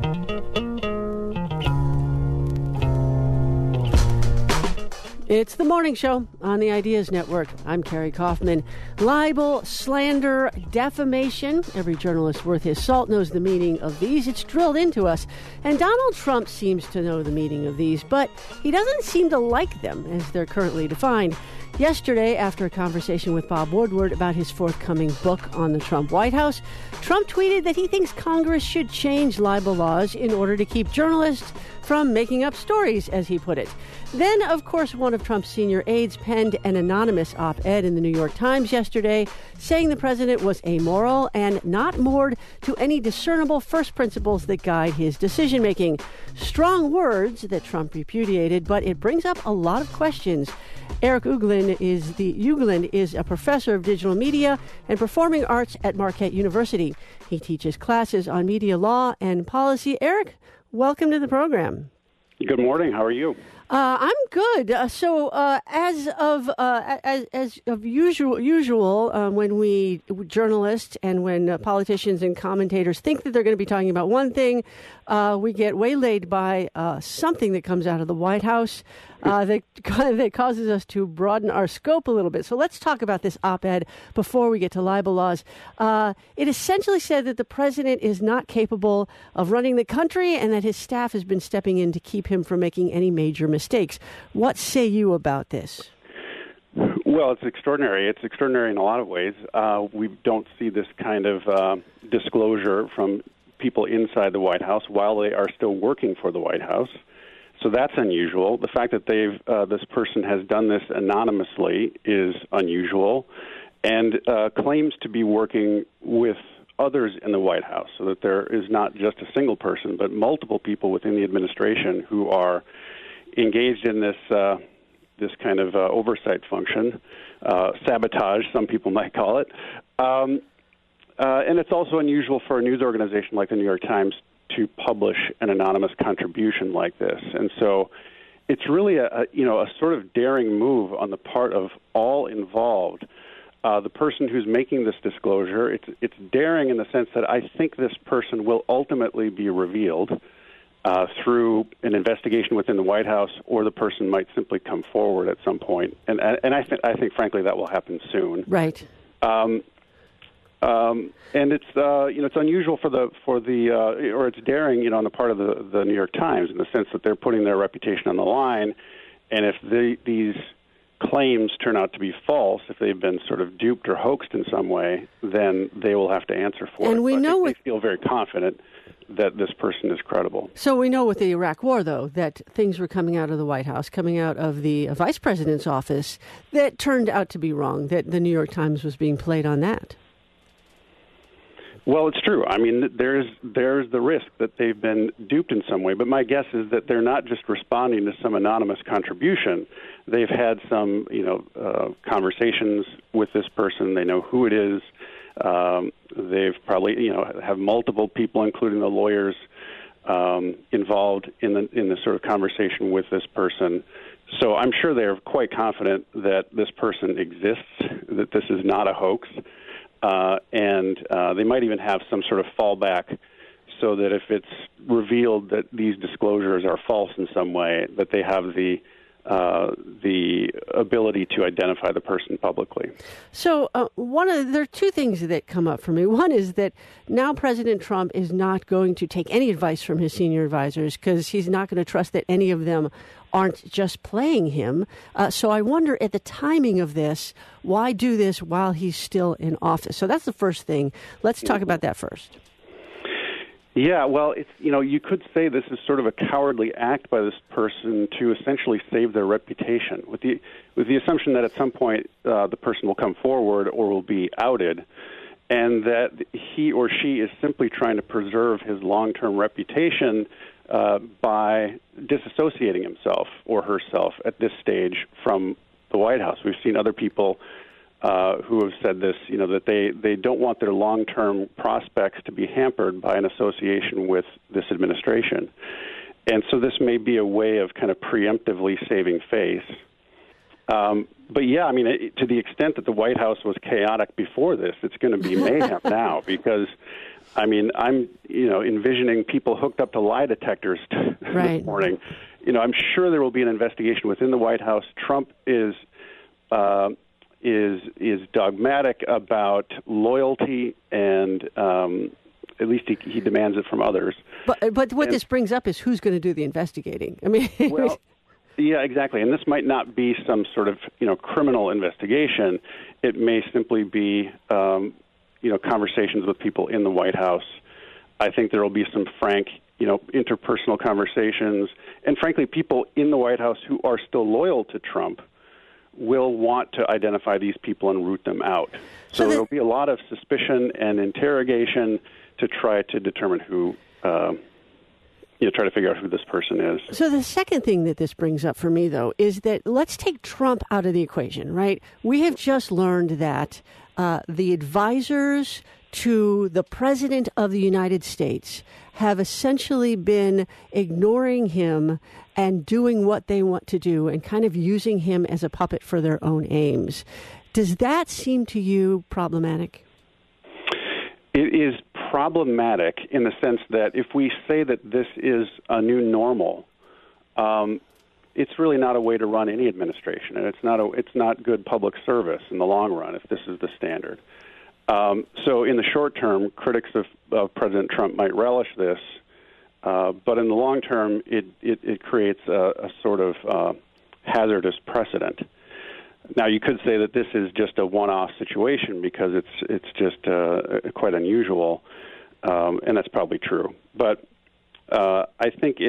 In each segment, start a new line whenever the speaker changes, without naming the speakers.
It's the morning show on the Ideas Network. I'm Carrie Kaufman. Libel, slander, defamation. Every journalist worth his salt knows the meaning of these. It's drilled into us. And Donald Trump seems to know the meaning of these, but he doesn't seem to like them as they're currently defined. Yesterday, after a conversation with Bob Woodward about his forthcoming book on the Trump White House, Trump tweeted that he thinks Congress should change libel laws in order to keep journalists from making up stories, as he put it. Then, of course, one of Trump's senior aides penned an anonymous op-ed in the New York Times yesterday saying the president was amoral and not moored to any discernible first principles that guide his decision-making. Strong words that Trump repudiated, but it brings up a lot of questions. Eric Uggland is a professor of digital media and performing arts at Marquette University. He teaches classes on media law and policy. Eric, welcome to the program.
Good morning. How are you?
I'm good. As of usual, when we journalists and when politicians and commentators think that they're going to be talking about one thing, we get waylaid by something that comes out of the White House that causes us to broaden our scope a little bit. So let's talk about this op-ed before we get to libel laws. It essentially said that the president is not capable of running the country and that his staff has been stepping in to keep him from making any major mistakes. What say you about this?
Well, it's extraordinary. It's extraordinary in a lot of ways. We don't see this kind of disclosure from people inside the White House while they are still working for the White House. So that's unusual. The fact that this person has done this anonymously is unusual, and claims to be working with others in the White House, so that there is not just a single person, but multiple people within the administration who are engaged in this kind of oversight function, sabotage, some people might call it. And it's also unusual for a news organization like the New York Times to publish an anonymous contribution like this. And so it's really a sort of daring move on the part of all involved. The person who's making this disclosure, it's daring in the sense that I think this person will ultimately be revealed through an investigation within the White House, or the person might simply come forward at some point. And I think frankly that will happen soon.
Right.
And it's unusual or it's daring, on the part of the New York Times, in the sense that they're putting their reputation on the line. And if these claims turn out to be false, if they've been sort of duped or hoaxed in some way, then they will have to answer for it.
And we know
they feel very confident that this person is credible.
So we know with the Iraq War, though, that things were coming out of the White House, coming out of the vice president's office, that turned out to be wrong, that the New York Times was being played on that.
Well, it's true. I mean, there's the risk that they've been duped in some way, but my guess is that they're not just responding to some anonymous contribution. They've had some, conversations with this person. They know who it is. They've probably, have multiple people, including the lawyers, involved in the sort of conversation with this person. So I'm sure they're quite confident that this person exists, that this is not a hoax. And they might even have some sort of fallback so that if it's revealed that these disclosures are false in some way, that they have the ability to identify the person publicly. So
there are two things that come up for me. One is that now President Trump is not going to take any advice from his senior advisors because he's not going to trust that any of them aren't just playing him. So I wonder at the timing of this, why do this while he's still in office? So that's the first thing. Let's talk about that first.
Yeah, well, it's you could say this is sort of a cowardly act by this person to essentially save their reputation, with the assumption that at some point the person will come forward or will be outed, and that he or she is simply trying to preserve his long-term reputation by disassociating himself or herself at this stage from the White House. We've seen other people who have said this, that they don't want their long-term prospects to be hampered by an association with this administration. And so this may be a way of kind of preemptively saving face. But yeah, I mean, to the extent that the White House was chaotic before this, it's going to be mayhem now, because I mean, I'm envisioning people hooked up to lie detectors this morning. I'm sure there will be an investigation within the White House. Trump is dogmatic about loyalty, and at least he demands it from others.
But what this brings up is who's going to do the investigating. I mean,
well, yeah, exactly. And this might not be some sort of criminal investigation. It may simply be conversations with people in the White House. I think there will be some frank interpersonal conversations, and frankly, people in the White House who are still loyal to Trump will want to identify these people and root them out. So there will be a lot of suspicion and interrogation to try to determine who, try to figure out who this person is.
So the second thing that this brings up for me, though, is that let's take Trump out of the equation, right? We have just learned that the advisors to the President of the United States have essentially been ignoring him and doing what they want to do and kind of using him as a puppet for their own aims. Does that seem to you problematic?
It is problematic in the sense that if we say that this is a new normal, it's really not a way to run any administration, and it's not good public service in the long run if this is the standard. So in the short term, critics of President Trump might relish this, but in the long term, it creates a sort of hazardous precedent. Now, you could say that this is just a one-off situation because it's just quite unusual, and that's probably true. But I think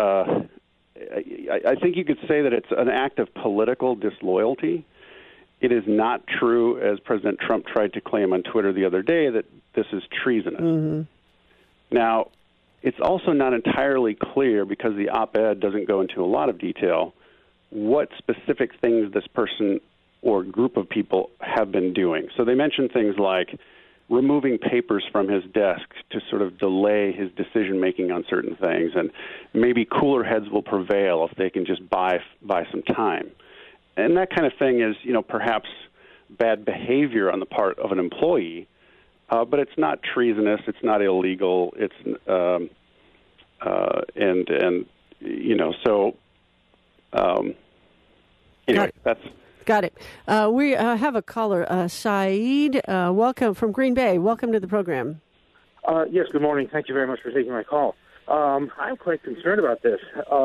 I think you could say that it's an act of political disloyalty. It is not true, as President Trump tried to claim on Twitter the other day, that this is treasonous. Mm-hmm. Now, it's also not entirely clear, because the op-ed doesn't go into a lot of detail, what specific things this person or group of people have been doing. So they mention things like removing papers from his desk to sort of delay his decision-making on certain things, and maybe cooler heads will prevail if they can just buy some time. And that kind of thing is, perhaps bad behavior on the part of an employee, but it's not treasonous. It's not illegal. It's anyway, that's.
Got it. We have a caller, Saeed. Welcome from Green Bay. Welcome to the program.
Yes. Good morning. Thank you very much for taking my call. I'm quite concerned about this.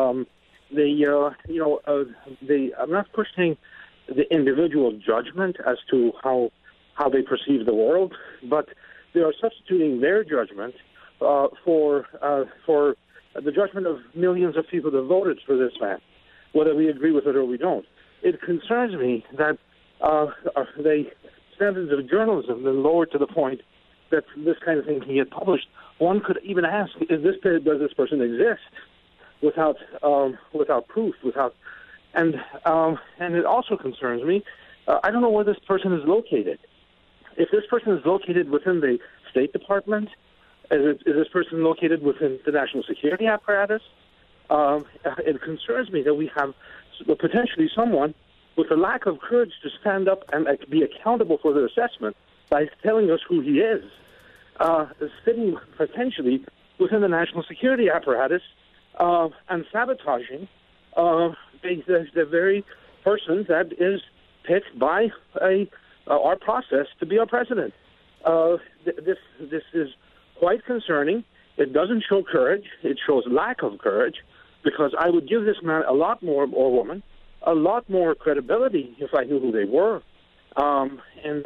I'm not questioning the individual judgment as to how they perceive the world, but they are substituting their judgment for the judgment of millions of people that voted for this man, whether we agree with it or we don't. It concerns me that the standards of journalism have been lowered to the point that this kind of thing can get published. One could even ask, does this person exist? Without proof, and it also concerns me. I don't know where this person is located. If this person is located within the State Department, is this person located within the national security apparatus? It concerns me that we have potentially someone with a lack of courage to stand up and be accountable for their assessment by telling us who he is, sitting potentially within the national security apparatus. And sabotaging the very person that is picked by our process to be our president. This is quite concerning. It doesn't show courage. It shows lack of courage, because I would give this man or woman a lot more credibility if I knew who they were. And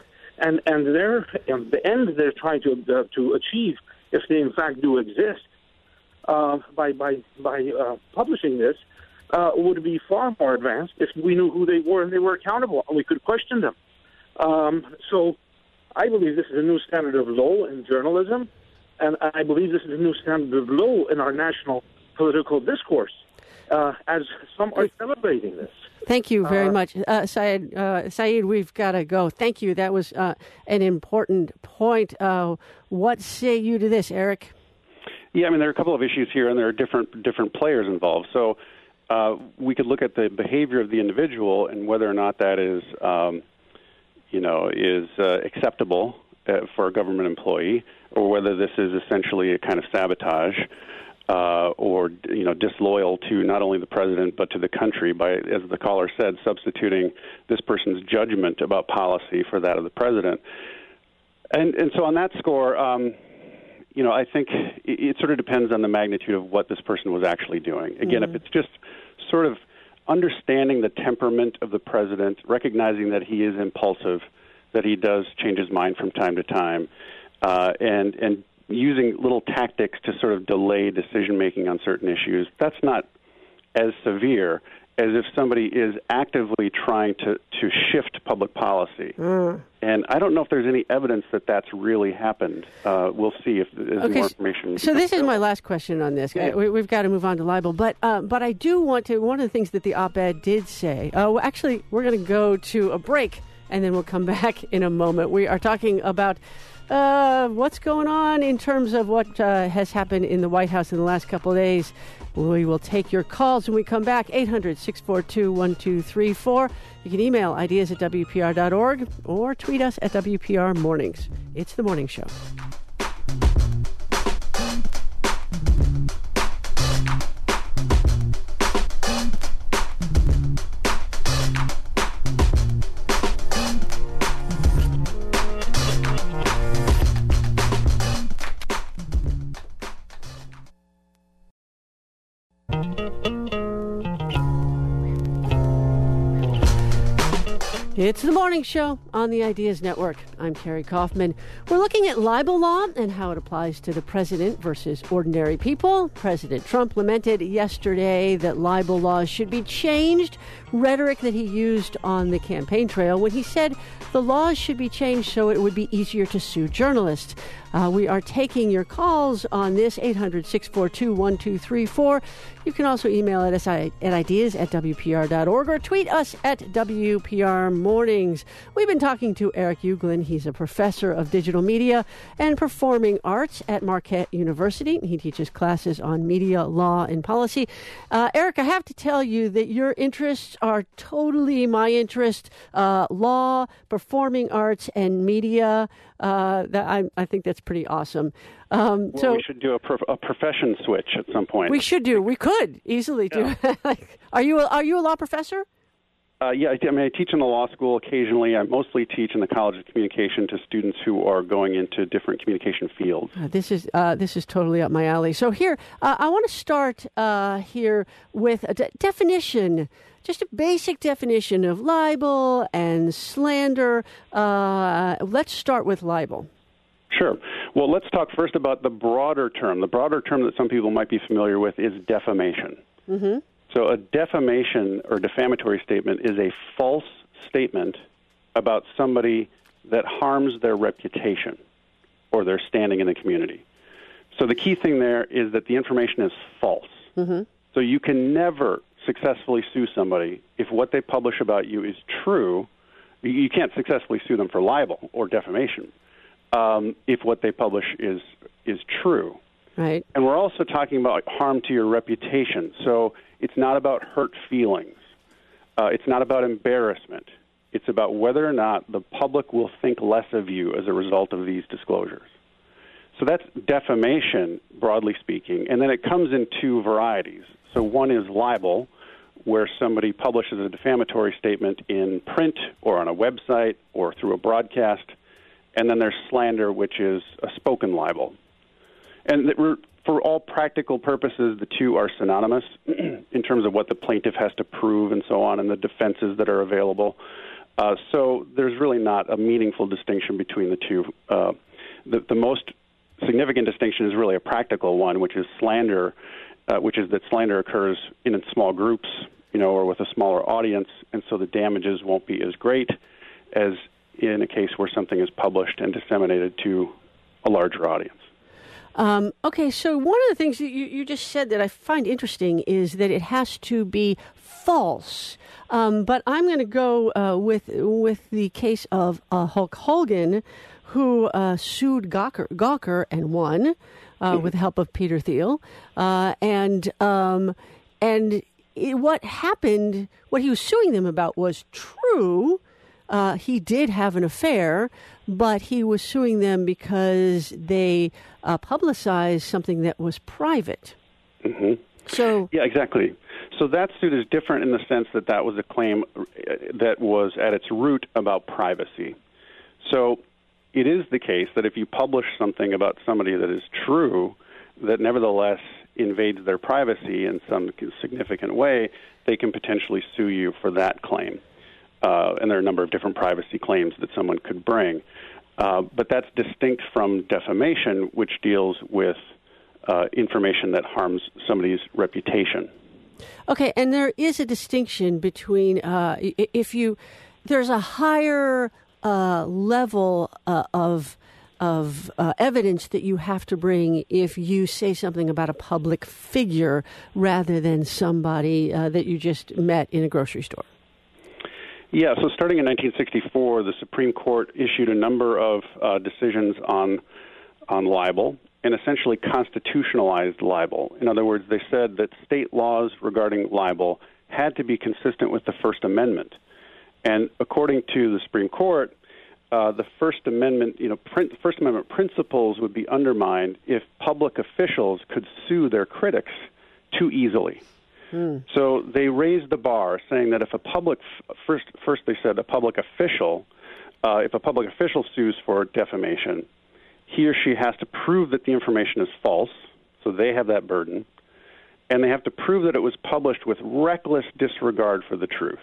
the end they're trying to achieve, if they in fact do exist, by publishing this, would be far more advanced if we knew who they were and they were accountable and we could question them. So I believe this is a new standard of law in journalism, and I believe this is a new standard of law in our national political discourse, as some are celebrating this.
Thank you very much. Saeed, we've got to go. Thank you. That was an important point. What say you to this, Eric?
Yeah, I mean, there are a couple of issues here, and there are different players involved. So we could look at the behavior of the individual and whether or not that is acceptable for a government employee, or whether this is essentially a kind of sabotage or disloyal to not only the president but to the country by, as the caller said, substituting this person's judgment about policy for that of the president. And so on that score, I think it sort of depends on the magnitude of what this person was actually doing. Again, if it's just sort of understanding the temperament of the president, recognizing that he is impulsive, that he does change his mind from time to time, and using little tactics to sort of delay decision-making on certain issues, that's not as severe as if somebody is actively trying to shift public policy. And I don't know if there's any evidence that that's really happened. We'll see if there's more information.
So this is my last question on this. Yeah. We've got to move on to libel. But I do want to, one of the things that the op-ed did say, actually, we're going to go to a break, and then we'll come back in a moment. We are talking about what's going on in terms of what has happened in the White House in the last couple of days. We will take your calls when we come back, 800-642-1234. You can email ideas@WPR.org or tweet us at WPR Mornings. It's The Morning Show. It's The Morning Show on the Ideas Network. I'm Carrie Kaufman. We're looking at libel law and how it applies to the president versus ordinary people. President Trump lamented yesterday that libel laws should be changed, rhetoric that he used on the campaign trail when he said the laws should be changed so it would be easier to sue journalists. We are taking your calls on this, 800-642-1234. You can also email us at ideas@WPR.org or tweet us at WPR Mornings. We've been talking to Eric Uglin. He's a professor of digital media and performing arts at Marquette University. He teaches classes on media, law, and policy. Eric, I have to tell you that your interests are totally my interest. Law, performing arts, and media. I think that's pretty awesome. So
we should do a profession switch at some point.
We should do. We could easily do. Yeah. Are you a law professor?
Yeah, I teach in the law school occasionally. I mostly teach in the College of Communication to students who are going into different communication fields.
This is totally up my alley. So here, I want to start here with a definition. Just a basic definition of libel and slander. Let's start with libel.
Sure. Well, let's talk first about the broader term. The broader term that some people might be familiar with is defamation. Mm-hmm. So a defamation or defamatory statement is a false statement about somebody that harms their reputation or their standing in the community. So the key thing there is that the information is false. Mm-hmm. So you can never successfully sue somebody if what they publish about you is true. You can't successfully sue them for libel or defamation if what they publish is true.
Right.
And we're also talking about harm to your reputation. So it's not about hurt feelings. It's not about embarrassment. It's about whether or not the public will think less of you as a result of these disclosures. So that's defamation, broadly speaking. And then it comes in two varieties. So one is libel, where somebody publishes a defamatory statement in print or on a website or through a broadcast. And then there's slander, which is a spoken libel. And for all practical purposes, the two are synonymous in terms of what the plaintiff has to prove and so on and the defenses that are available. So there's really not a meaningful distinction between the two. The most significant distinction is really a practical one, which is slander, which is that slander occurs in small groups, or with a smaller audience, and so the damages won't be as great as in a case where something is published and disseminated to a larger audience.
Okay, so one of the things that you just said that I find interesting is that it has to be false. But I'm going to go with the case of Hulk Hogan, who sued Gawker and won with the help of Peter Thiel. What happened, what he was suing them about was true, he did have an affair, but he was suing them because they publicized something that was private.
Mm-hmm.
So
yeah, exactly. So that suit is different in the sense that that was a claim that was at its root about privacy. So it is the case that if you publish something about somebody that is true, that nevertheless invades their privacy in some significant way, they can potentially sue you for that claim. And there are a number of different privacy claims that someone could bring. But that's distinct from defamation, which deals with information that harms somebody's reputation.
Okay, and there is a distinction between there's a higher level of evidence that you have to bring if you say something about a public figure rather than somebody that you just met in a grocery store.
Yeah, so starting in 1964, the Supreme Court issued a number of decisions on libel and essentially constitutionalized libel. In other words, they said that state laws regarding libel had to be consistent with the First Amendment. And according to the Supreme Court, the First Amendment, First Amendment principles would be undermined if public officials could sue their critics too easily. So they raised the bar, saying that if a public first they said a public official, if a public official sues for defamation, he or she has to prove that the information is false, so they have that burden, and they have to prove that it was published with reckless disregard for the truth.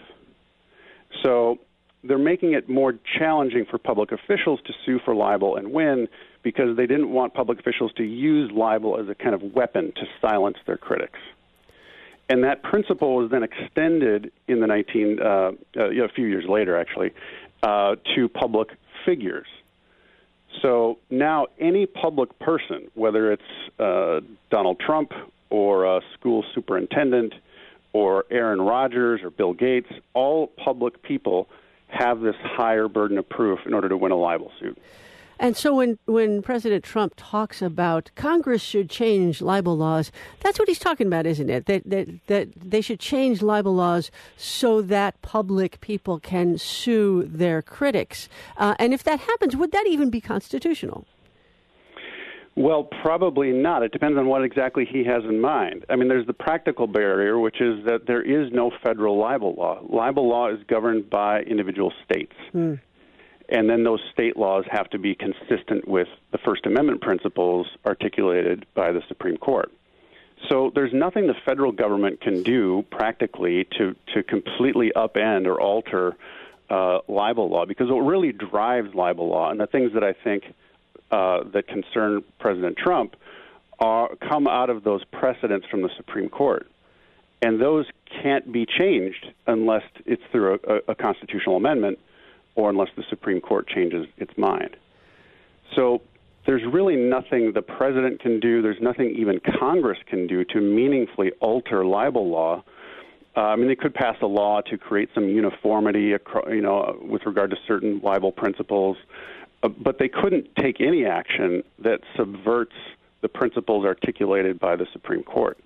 So they're making it more challenging for public officials to sue for libel and win because they didn't want public officials to use libel as a kind of weapon to silence their critics. And that principle was then extended in the a few years later, actually, to public figures. So now any public person, whether it's Donald Trump or a school superintendent or Aaron Rodgers or Bill Gates, all public people have this higher burden of proof in order to win a libel suit.
And so when President Trump talks about Congress should change libel laws, that's what he's talking about, isn't it? That they should change libel laws so that public people can sue their critics. And if that happens, would that even be constitutional?
Well, probably not. It depends on what exactly he has in mind. I mean, there's the practical barrier, which is that there is no federal libel law. Libel law is governed by individual states. And then those state laws have to be consistent with the First Amendment principles articulated by the Supreme Court. So there's nothing the federal government can do practically to completely upend or alter libel law, because what really drives libel law, and the things that I think that concern President Trump, come out of those precedents from the Supreme Court. And those can't be changed unless it's through a constitutional amendment, or unless the Supreme Court changes its mind. So there's really nothing the president can do, there's nothing even Congress can do to meaningfully alter libel law. I mean, they could pass a law to create some uniformity, with regard to certain libel principles, but they couldn't take any action that subverts the principles articulated by the Supreme Court.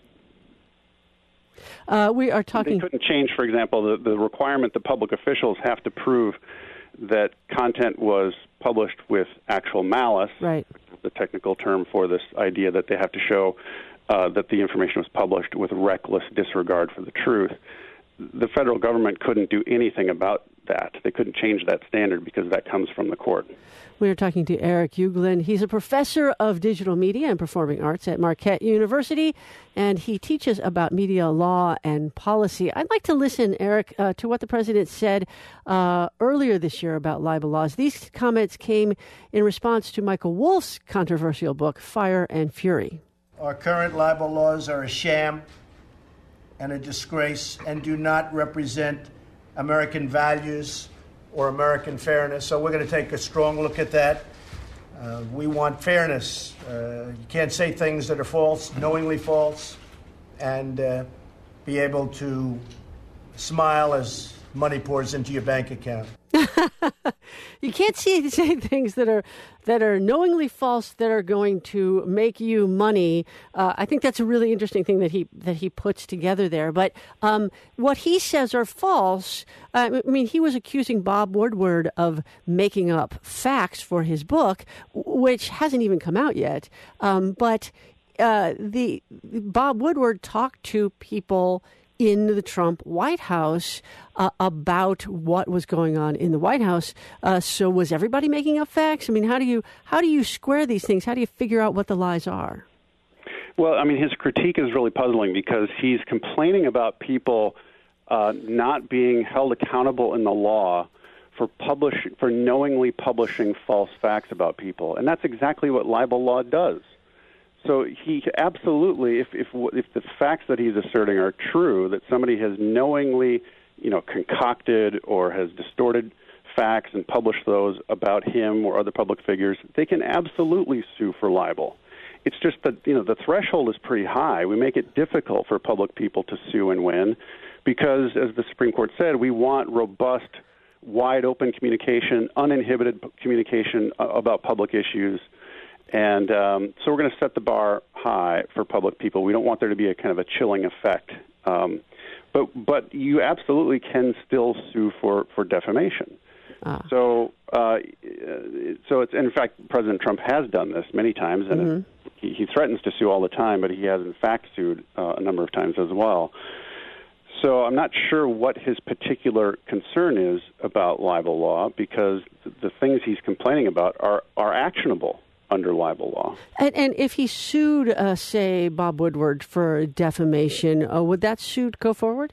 We are talking.
They couldn't change, for example, the requirement that public officials have to prove that content was published with actual malice,
right,
the technical term for this idea that they have to show that the information was published with reckless disregard for the truth. The federal government couldn't do anything about that. They couldn't change that standard because that comes from the court.
We are talking to Eric Uegelin. He's a professor of digital media and performing arts at Marquette University, and he teaches about media law and policy. I'd like to listen, Eric, to what the president said earlier this year about libel laws. These comments came in response to Michael Wolff's controversial book, Fire and Fury.
Our current libel laws are a sham and a disgrace and do not represent American values or American fairness. So we're going to take a strong look at that. We want fairness. You can't say things that are false, knowingly false, and be able to smile as money pours into your bank account.
You can't say things that are knowingly false that are going to make you money. I think that's a really interesting thing that he puts together there. But what he says are false. I mean, he was accusing Bob Woodward of making up facts for his book, which hasn't even come out yet. But the Bob Woodward talked to people in the Trump White House about what was going on in the White House. So was everybody making up facts? I mean, how do you square these things? How do you figure out what the lies are?
Well, I mean, his critique is really puzzling because he's complaining about people not being held accountable in the law for knowingly publishing false facts about people, and that's exactly what libel law does. So he absolutely, if the facts that he's asserting are true, that somebody has knowingly, concocted or has distorted facts and published those about him or other public figures, they can absolutely sue for libel. It's just that, the threshold is pretty high. We make it difficult for public people to sue and win because, as the Supreme Court said, we want robust, wide-open communication, uninhibited communication about public issues. And so we're going to set the bar high for public people. We don't want there to be a kind of a chilling effect. But you absolutely can still sue for defamation. So it's, in fact, President Trump has done this many times, and he threatens to sue all the time, but he has, in fact, sued a number of times as well. So I'm not sure what his particular concern is about libel law because the things he's complaining about are actionable under libel law.
And if he sued, say, Bob Woodward for defamation, would that suit go forward?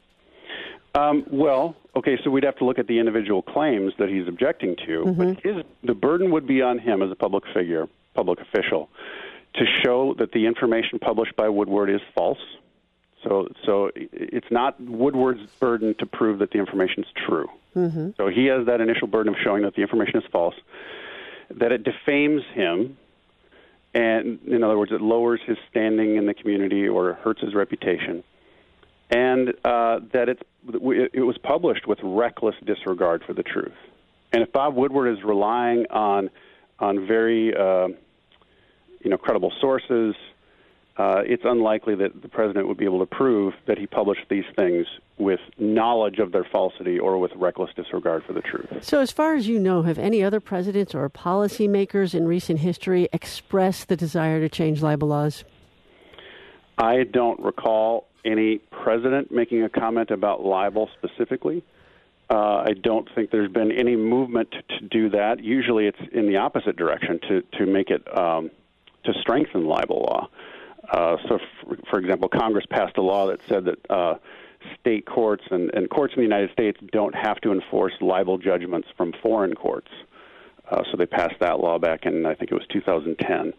Well, okay, so we'd have to look at the individual claims that he's objecting to. But the burden would be on him as a public figure, public official, to show that the information published by Woodward is false. So it's not Woodward's burden to prove that the information is true. So he has that initial burden of showing that the information is false, that it defames him, and in other words, it lowers his standing in the community or hurts his reputation, and that it was published with reckless disregard for the truth. And if Bob Woodward is relying on very credible sources, it's unlikely that the president would be able to prove that he published these things with knowledge of their falsity or with reckless disregard for the truth.
So as far as you know, have any other presidents or policymakers in recent history expressed the desire to change libel laws?
I don't recall any president making a comment about libel specifically. I don't think there's been any movement to do that. Usually it's in the opposite direction, to make it, to strengthen libel law. So, for example, Congress passed a law that said that state courts and courts in the United States don't have to enforce libel judgments from foreign courts. So they passed that law back in, I think it was 2010.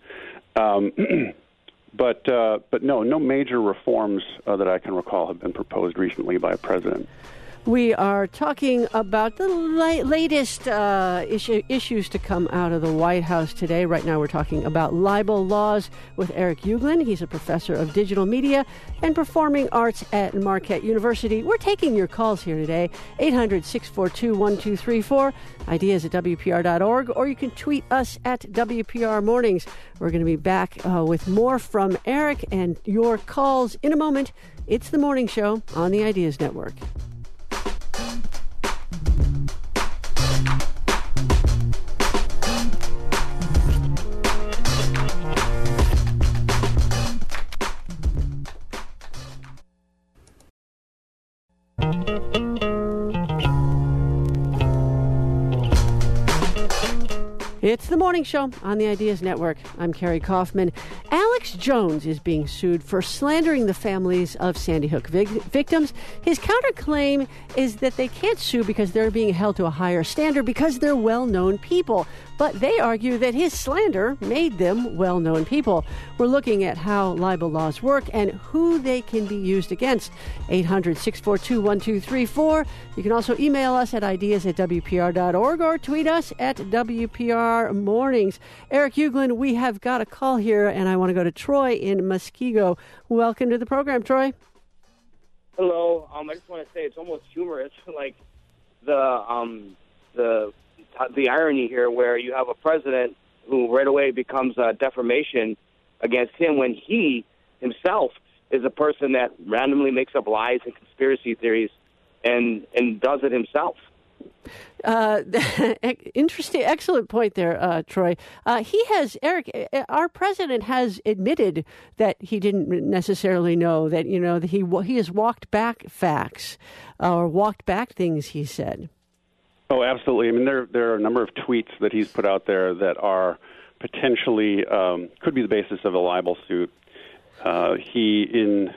But no major reforms that I can recall have been proposed recently by a president.
We are talking about the latest issues to come out of the White House today. Right now we're talking about libel laws with Eric Uglin. He's a professor of digital media and performing arts at Marquette University. We're taking your calls here today, 800-642-1234, ideas at WPR.org, or you can tweet us at WPR Mornings. We're going to be back with more from Eric and your calls in a moment. It's The Morning Show on the Ideas Network. It's The Morning Show on the Ideas Network. I'm Carrie Kaufman. Alex Jones is being sued for slandering the families of Sandy Hook victims. His counterclaim is that they can't sue because they're being held to a higher standard because they're well-known people. But they argue that his slander made them well-known people. We're looking at how libel laws work and who they can be used against. 800-642-1234. You can also email us at ideas@WPR.org or tweet us at WPR Mornings. Eric Uglin, we have got a call here, and I want to go to Troy in Muskego. Welcome to the program, Troy.
Hello. I just want to say it's almost humorous, like the the irony here, where you have a president who right away becomes a defamation against him when he himself is a person that randomly makes up lies and conspiracy theories and does it himself.
Interesting, excellent point there, Troy. Eric, our president has admitted that he didn't necessarily know that, that he has walked back facts or walked back things he said.
Oh, absolutely. I mean, there are a number of tweets that he's put out there that are potentially could be the basis of a libel suit. He, in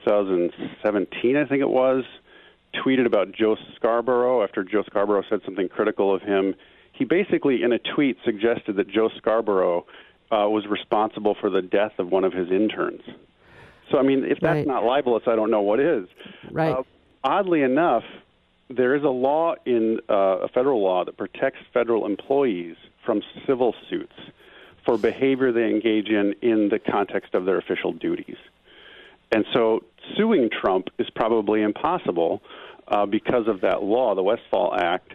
2017, I think it was, tweeted about Joe Scarborough after Joe Scarborough said something critical of him. He basically, in a tweet, suggested that Joe Scarborough was responsible for the death of one of his interns. So, I mean, if that's not libelous, I don't know what is.
Right.
Oddly enough, there is a law a federal law that protects federal employees from civil suits for behavior they engage in the context of their official duties. And so suing Trump is probably impossible because of that law, the Westfall Act,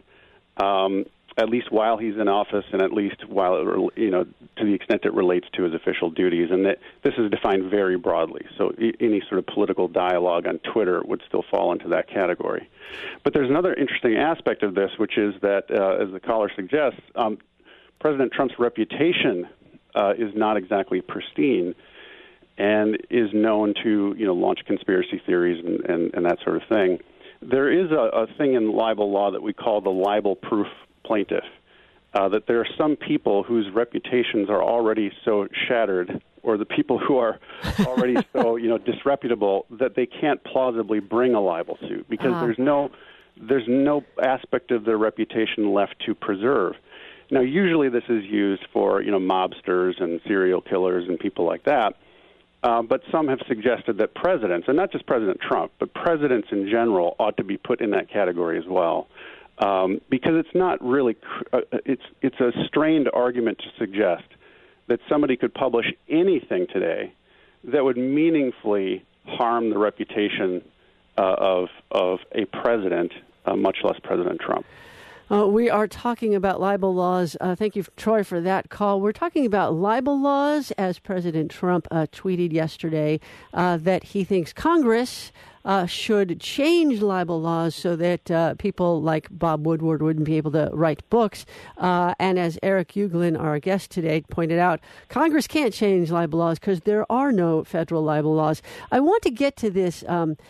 at least while he's in office and at least while, to the extent it relates to his official duties. And that this is defined very broadly. So any sort of political dialogue on Twitter would still fall into that category. But there's another interesting aspect of this, which is that, as the caller suggests, President Trump's reputation is not exactly pristine and is known to, launch conspiracy theories and that sort of thing. There is a thing in libel law that we call the libel-proof plaintiff, that there are some people whose reputations are already so shattered, or the people who are already so, disreputable, that they can't plausibly bring a libel suit because there's no aspect of their reputation left to preserve. Now, usually this is used for, mobsters and serial killers and people like that. But some have suggested that presidents, and not just President Trump, but presidents in general ought to be put in that category as well. Because it's not really, it's a strained argument to suggest that somebody could publish anything today that would meaningfully harm the reputation of a president, much less President Trump.
We are talking about libel laws. Thank you, Troy, for that call. We're talking about libel laws as President Trump tweeted yesterday that he thinks Congress should change libel laws so that people like Bob Woodward wouldn't be able to write books. And as Eric Uglin, our guest today, pointed out, Congress can't change libel laws because there are no federal libel laws. I want to get to this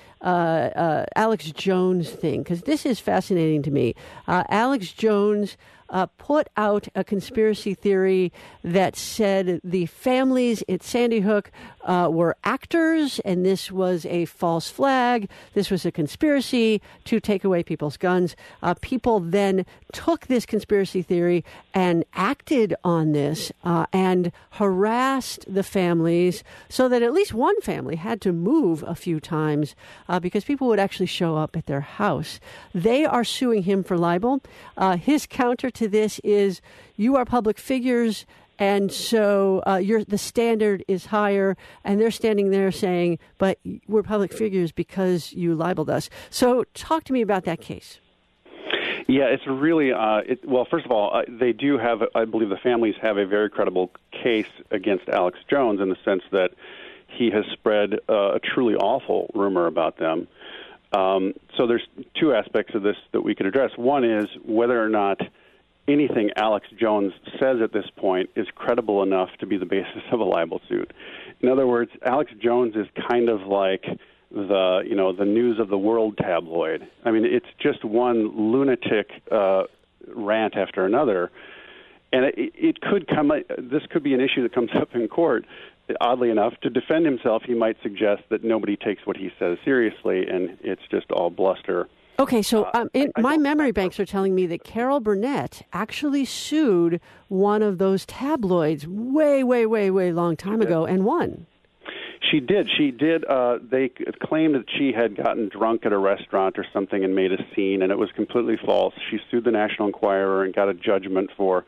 Alex Jones thing because this is fascinating to me. Alex Jones put out a conspiracy theory that said the families at Sandy Hook were actors, and this was a false flag. This was a conspiracy to take away people's guns. People then took this conspiracy theory and acted on this and harassed the families so that at least one family had to move a few times because people would actually show up at their house. They are suing him for libel. His counter to this is you are public figures, and so the standard is higher, and they're standing there saying, but we're public figures because you libeled us. So talk to me about that case.
Yeah, it's really, well, first of all, they do have, I believe the families have a very credible case against Alex Jones in the sense that he has spread a truly awful rumor about them. So there's two aspects of this that we could address. One is whether or not anything Alex Jones says at this point is credible enough to be the basis of a libel suit. In other words, Alex Jones is kind of like the News of the World tabloid. I mean, it's just one lunatic rant after another, and it could come. This could be an issue that comes up in court. Oddly enough, to defend himself, he might suggest that nobody takes what he says seriously, and it's just all bluster.
Okay, so my memory banks are telling me that Carol Burnett actually sued one of those tabloids way long time ago and won.
She did. They claimed that she had gotten drunk at a restaurant or something and made a scene, and it was completely false. She sued the National Enquirer and got a judgment for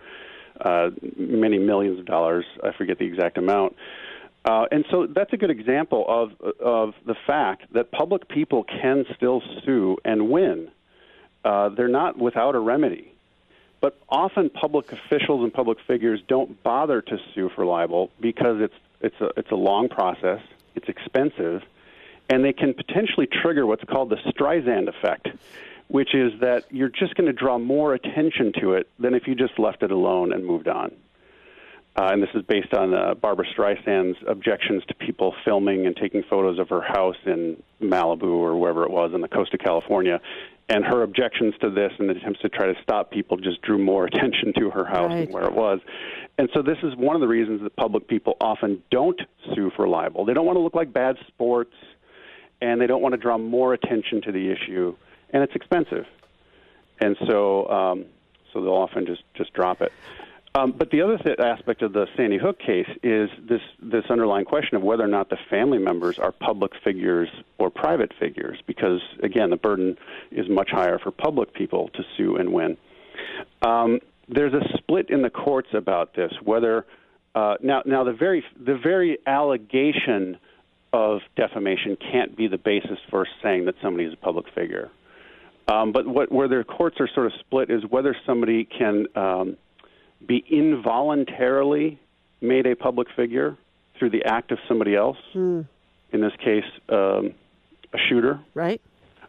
many millions of dollars. I forget the exact amount. And so that's a good example of the fact that public people can still sue and win. They're not without a remedy. But often public officials and public figures don't bother to sue for libel because it's a long process, it's expensive, and they can potentially trigger what's called the Streisand effect, which is that you're just going to draw more attention to it than if you just left it alone and moved on. And this is based on Barbara Streisand's objections to people filming and taking photos of her house in Malibu or wherever it was on the coast of California. And her objections to this and attempts to try to stop people just drew more attention to her house and where it was. And so this is one of the reasons that public people often don't sue for libel. They don't want to look like bad sports, and they don't want to draw more attention to the issue, and it's expensive. And so so they'll often just drop it. But the other aspect of the Sandy Hook case is this underlying question of whether or not the family members are public figures or private figures, because, again, the burden is much higher for public people to sue and win. There's a split in the courts about this, whether now the very allegation of defamation can't be the basis for saying that somebody is a public figure. But where the courts are sort of split is whether somebody can be involuntarily made a public figure through the act of somebody else, in this case, a shooter. Right.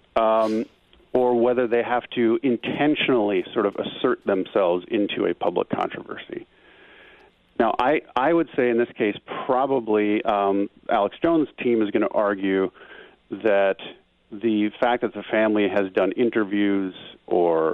Or whether they have to intentionally sort of assert themselves into a public controversy. Now, I would say in this case, probably Alex Jones' team is going to argue that the fact that the family has done interviews or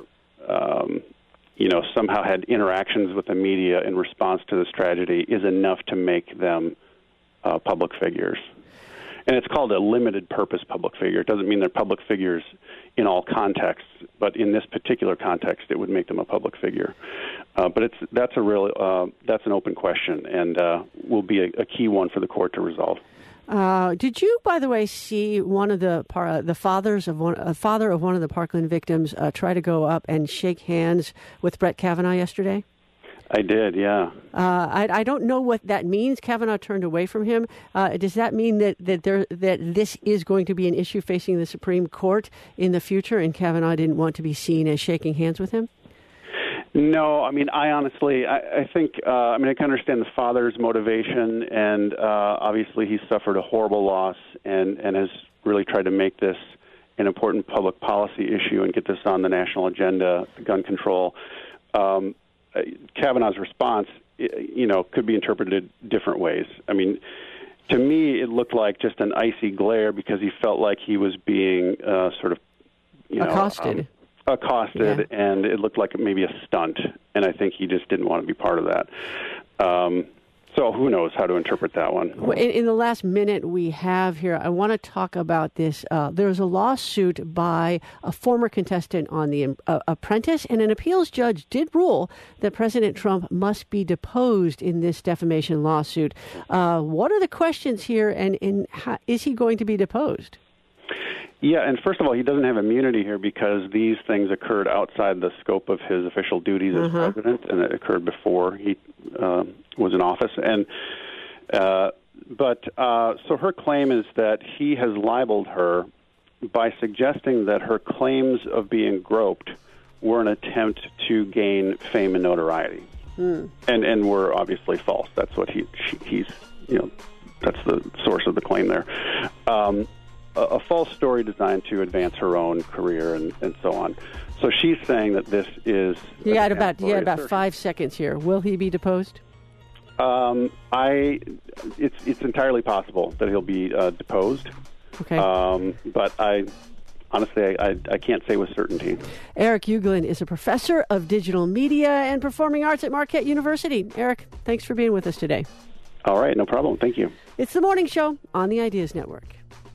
somehow had interactions with the media in response to this tragedy is enough to make them public figures. And it's called a limited purpose public figure. It doesn't mean they're public figures in all contexts, but in this particular context, it would make them a public figure. But that's an open question, and will be a key one for the court to resolve.
Did you, by the way, see one of the father of one of the Parkland victims try to go up and shake hands with Brett Kavanaugh yesterday?
I did, yeah.
I don't know what that means. Kavanaugh turned away from him. Does that mean that this is going to be an issue facing the Supreme Court in the future, and Kavanaugh didn't want to be seen as shaking hands with him?
No, I mean, I think, I can understand the father's motivation, and obviously he suffered a horrible loss and has really tried to make this an important public policy issue and get this on the national agenda, gun control. Kavanaugh's response, could be interpreted different ways. I mean, to me, it looked like just an icy glare because he felt like he was being sort of,
accosted.
accosted, yeah. And it looked like maybe a stunt, and I think he just didn't want to be part of that. So who knows how to interpret that one.
In the last minute we have here, I want to talk about this. There's a lawsuit by a former contestant on The Apprentice, and an appeals judge did rule that President Trump must be deposed in this defamation lawsuit. What are the questions here, and how, is he going to be deposed?
Yeah, and first of all, he doesn't have immunity here because these things occurred outside the scope of his official duties as president, and it occurred before he was in office. And so her claim is that he has libeled her by suggesting that her claims of being groped were an attempt to gain fame and notoriety, and were obviously false. That's what he's that's the source of the claim there. A false story designed to advance her own career and so on. So she's saying that this is... You got
about 5 seconds here. Will he be deposed?
It's entirely possible that he'll be deposed.
Okay.
But honestly, I can't say with certainty.
Eric Uegelin is a professor of digital media and performing arts at Marquette University. Eric, thanks for being with us today.
All right, no problem. Thank you.
It's The Morning Show on the Ideas Network.